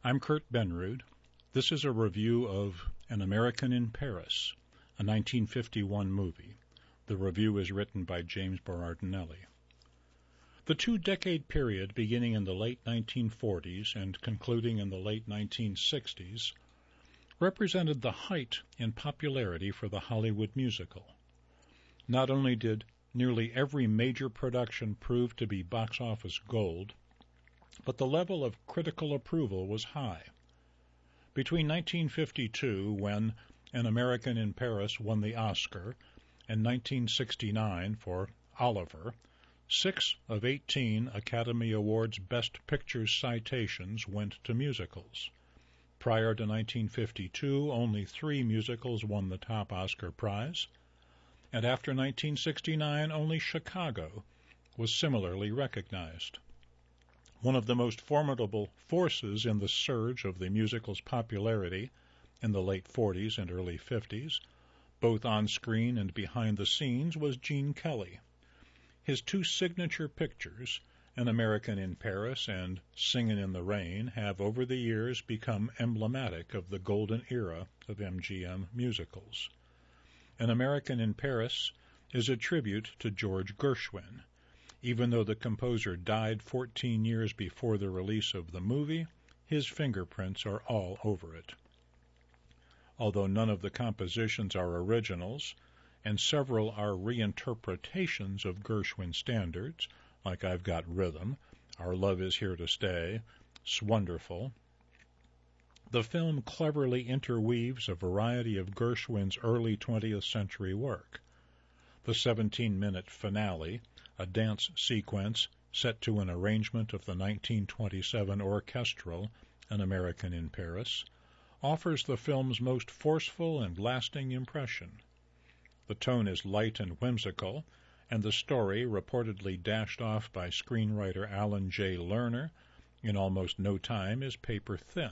I'm Kurt Benrud. This is a review of An American in Paris, a 1951 movie. The review is written by James Berardinelli. The two-decade period beginning in the late 1940s and concluding in the late 1960s represented the height in popularity for the Hollywood musical. Not only did nearly every major production prove to be box office gold, but the level of critical approval was high. Between 1952, when An American in Paris won the Oscar, and 1969 for Oliver, 6 of 18 Academy Awards Best Picture citations went to musicals. Prior to 1952, only 3 musicals won the top Oscar prize, and after 1969, only Chicago was similarly recognized. One of the most formidable forces in the surge of the musical's popularity in the late 40s and early 50s, both on screen and behind the scenes, was Gene Kelly. His 2 signature pictures, An American in Paris and Singin' in the Rain, have over the years become emblematic of the golden era of MGM musicals. An American in Paris is a tribute to George Gershwin. Even though the composer died 14 years before the release of the movie, his fingerprints are all over it. Although none of the compositions are originals, and several are reinterpretations of Gershwin standards, like I've Got Rhythm, Our Love Is Here to Stay, Swonderful, the film cleverly interweaves a variety of Gershwin's early 20th century work. The 17-minute finale, a dance sequence set to an arrangement of the 1927 orchestral An American in Paris, offers the film's most forceful and lasting impression. The tone is light and whimsical, and the story, reportedly dashed off by screenwriter Alan J. Lerner in almost no time, is paper-thin.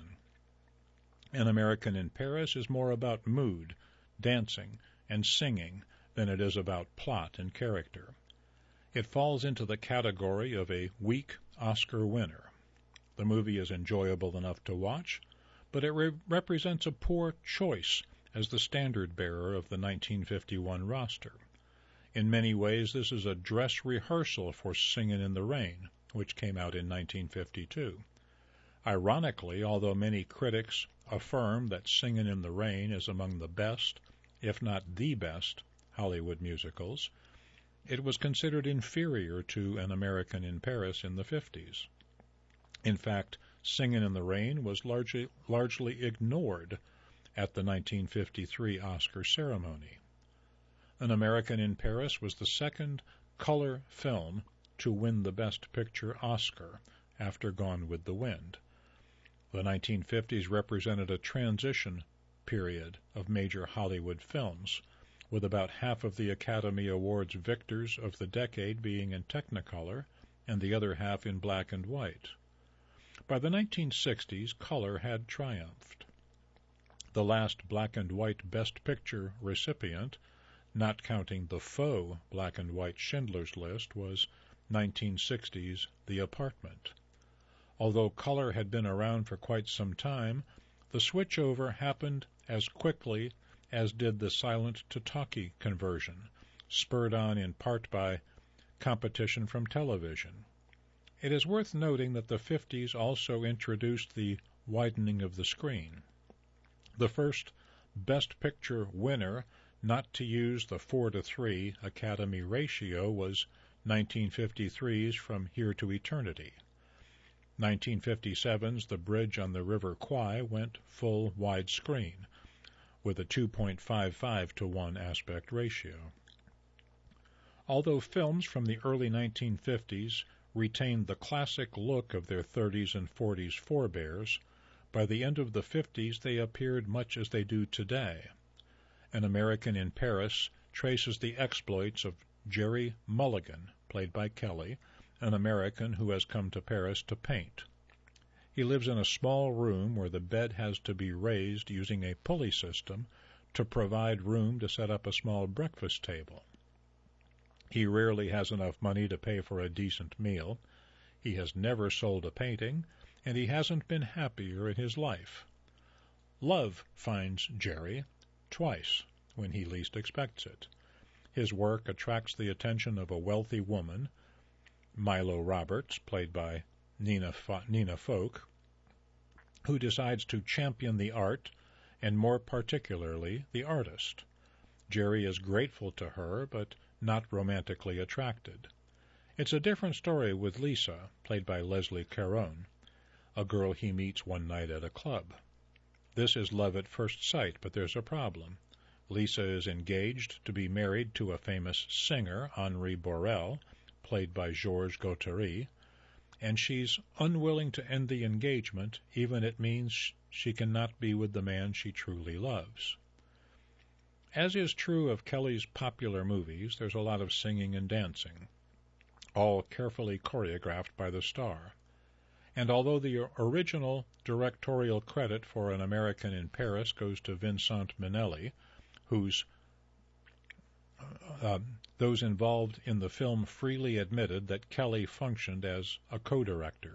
An American in Paris is more about mood, dancing, and singing than it is about plot and character. It falls into the category of a weak Oscar winner. The movie is enjoyable enough to watch, but it represents a poor choice as the standard-bearer of the 1951 roster. In many ways, this is a dress rehearsal for Singin' in the Rain, which came out in 1952. Ironically, although many critics affirm that Singin' in the Rain is among the best, if not the best, Hollywood musicals, it was considered inferior to An American in Paris in the 50s. In fact, Singin' in the Rain was largely ignored at the 1953 Oscar ceremony. An American in Paris was the second color film to win the Best Picture Oscar after Gone with the Wind. The 1950s represented a transition period of major Hollywood films, with about half of the Academy Awards victors of the decade being in Technicolor and the other half in black and white. By the 1960s, color had triumphed. The last black and white Best Picture recipient, not counting the faux black and white Schindler's List, was 1960's The Apartment. Although color had been around for quite some time, the switchover happened as quickly as did the silent-to-talkie conversion, spurred on in part by competition from television. It is worth noting that the 50s also introduced the widening of the screen. The first Best Picture winner not to use the 4:3 Academy ratio was 1953's From Here to Eternity. 1957's The Bridge on the River Kwai went full widescreen, with a 2.55-to-1 aspect ratio. Although films from the early 1950s retained the classic look of their 30s and 40s forebears, by the end of the 50s they appeared much as they do today. An American in Paris traces the exploits of Jerry Mulligan, played by Kelly, an American who has come to Paris to paint. He lives in a small room where the bed has to be raised using a pulley system to provide room to set up a small breakfast table. He rarely has enough money to pay for a decent meal. He has never sold a painting, and he hasn't been happier in his life. Love finds Jerry twice when he least expects it. His work attracts the attention of a wealthy woman, Milo Roberts, played by Nina Folk, who decides to champion the art, and more particularly the artist. Jerry is grateful to her, but not romantically attracted. It's a different story with Lisa, played by Leslie Caron, a girl he meets one night at a club. This is love at first sight, but there's a problem. Lisa is engaged to be married to a famous singer, Henri Borel, played by Georges Gauthier, and she's unwilling to end the engagement, even if it means she cannot be with the man she truly loves. As is true of Kelly's popular movies, there's a lot of singing and dancing, all carefully choreographed by the star. And although the original directorial credit for An American in Paris goes to Vincent Minnelli, those involved in the film freely admitted that Kelly functioned as a co-director.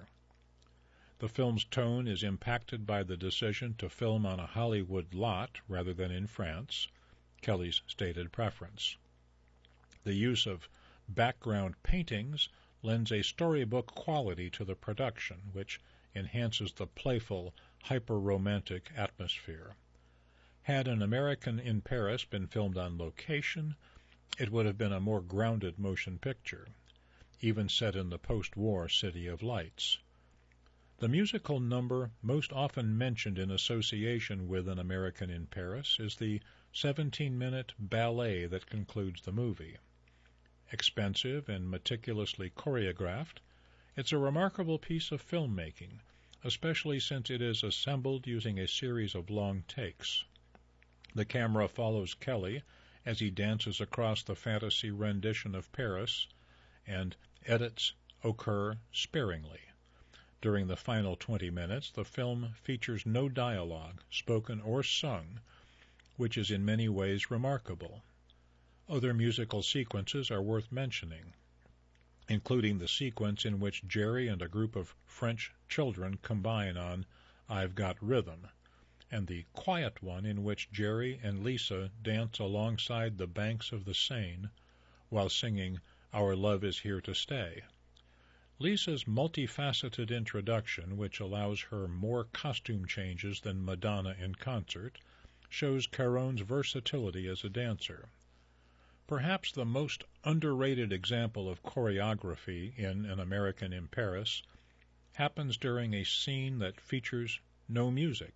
The film's tone is impacted by the decision to film on a Hollywood lot rather than in France, Kelly's stated preference. The use of background paintings lends a storybook quality to the production, which enhances the playful, hyper-romantic atmosphere. Had An American in Paris been filmed on location, it would have been a more grounded motion picture, even set in the post-war City of Lights. The musical number most often mentioned in association with An American in Paris is the 17-minute ballet that concludes the movie. Expensive and meticulously choreographed, it's a remarkable piece of filmmaking, especially since it is assembled using a series of long takes. The camera follows Kelly as he dances across the fantasy rendition of Paris, and edits occur sparingly. During the final 20 minutes, the film features no dialogue, spoken or sung, which is in many ways remarkable. Other musical sequences are worth mentioning, including the sequence in which Jerry and a group of French children combine on I've Got Rhythm, and the quiet one in which Jerry and Lisa dance alongside the banks of the Seine while singing Our Love Is Here to Stay. Lisa's multifaceted introduction, which allows her more costume changes than Madonna in concert, shows Caron's versatility as a dancer. Perhaps the most underrated example of choreography in An American in Paris happens during a scene that features no music.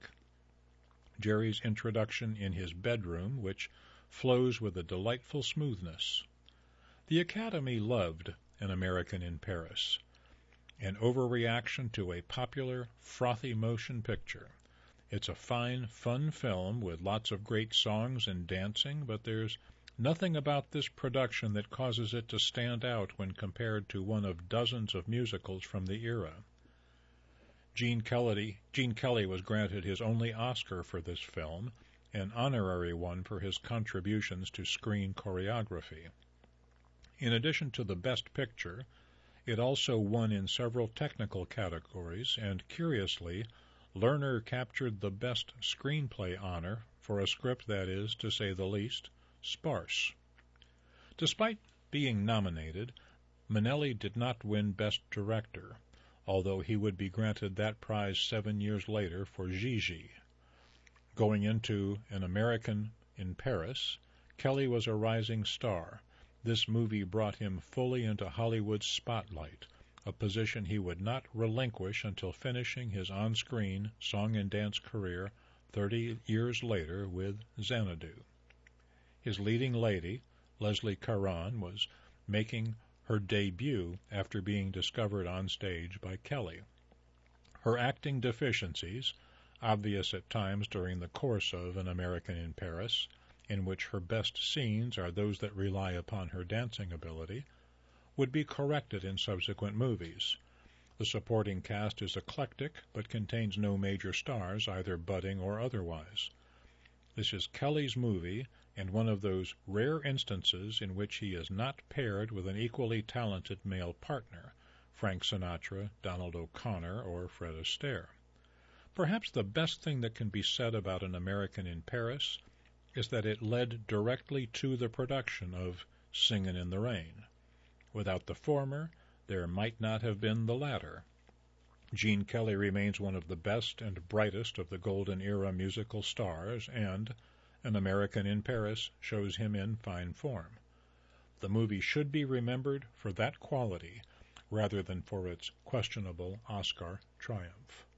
Jerry's introduction in his bedroom, which flows with a delightful smoothness. The Academy loved An American in Paris, an overreaction to a popular, frothy motion picture. It's a fine, fun film with lots of great songs and dancing, but there's nothing about this production that causes it to stand out when compared to one of dozens of musicals from the era. Gene Kelly was granted his only Oscar for this film, an honorary one for his contributions to screen choreography. In addition to the Best Picture, it also won in several technical categories, and curiously, Lerner captured the Best Screenplay honor for a script that is, to say the least, sparse. Despite being nominated, Minnelli did not win Best Director, although he would be granted that prize 7 years later for Gigi. Going into An American in Paris, Kelly was a rising star. This movie brought him fully into Hollywood's spotlight, a position he would not relinquish until finishing his on-screen song and dance career 30 years later with Xanadu. His leading lady, Leslie Caron, was making her debut after being discovered on stage by Kelly. Her acting deficiencies, obvious at times during the course of An American in Paris, in which her best scenes are those that rely upon her dancing ability, would be corrected in subsequent movies. The supporting cast is eclectic, but contains no major stars, either budding or otherwise. This is Kelly's movie, and one of those rare instances in which he is not paired with an equally talented male partner, Frank Sinatra, Donald O'Connor, or Fred Astaire. Perhaps the best thing that can be said about An American in Paris is that it led directly to the production of Singin' in the Rain. Without the former, there might not have been the latter. Gene Kelly remains one of the best and brightest of the golden era musical stars, and An American in Paris shows him in fine form. The movie should be remembered for that quality rather than for its questionable Oscar triumph.